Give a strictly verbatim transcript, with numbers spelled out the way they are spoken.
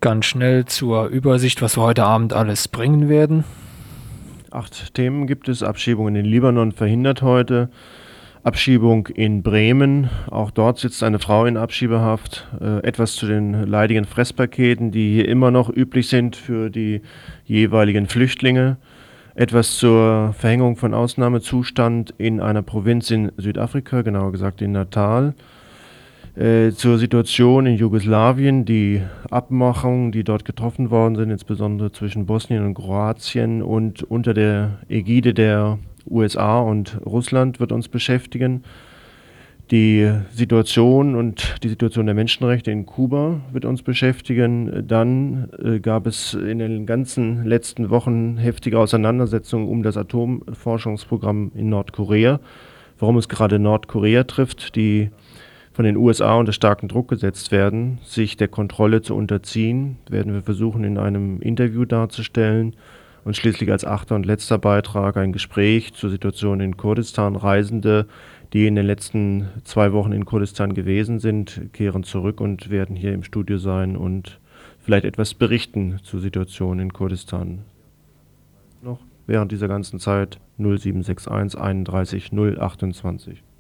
Ganz schnell zur Übersicht, was wir heute Abend alles bringen werden. Acht Themen gibt es. Abschiebung in den Libanon verhindert heute. Abschiebung in Bremen. Auch dort sitzt eine Frau in Abschiebehaft. Äh, etwas zu den leidigen Fresspaketen, die hier immer noch üblich sind für die jeweiligen Flüchtlinge. Etwas zur Verhängung von Ausnahmezustand in einer Provinz in Südafrika, genauer gesagt in Natal. Äh, zur Situation in Jugoslawien, die Abmachungen, die dort getroffen worden sind, insbesondere zwischen Bosnien und Kroatien und unter der Ägide der U S A und Russland, wird uns beschäftigen. Die Situation und die Situation der Menschenrechte in Kuba wird uns beschäftigen. Dann äh, gab es in den ganzen letzten Wochen heftige Auseinandersetzungen um das Atomforschungsprogramm in Nordkorea. Warum es gerade Nordkorea trifft, die von den U S A unter starken Druck gesetzt werden, sich der Kontrolle zu unterziehen, werden wir versuchen in einem Interview darzustellen. Und schließlich als achter und letzter Beitrag ein Gespräch zur Situation in Kurdistan. Reisende, die in den letzten zwei Wochen in Kurdistan gewesen sind, kehren zurück und werden hier im Studio sein und vielleicht etwas berichten zur Situation in Kurdistan. Noch während dieser ganzen Zeit null sieben sechs eins einunddreißig null achtundzwanzig.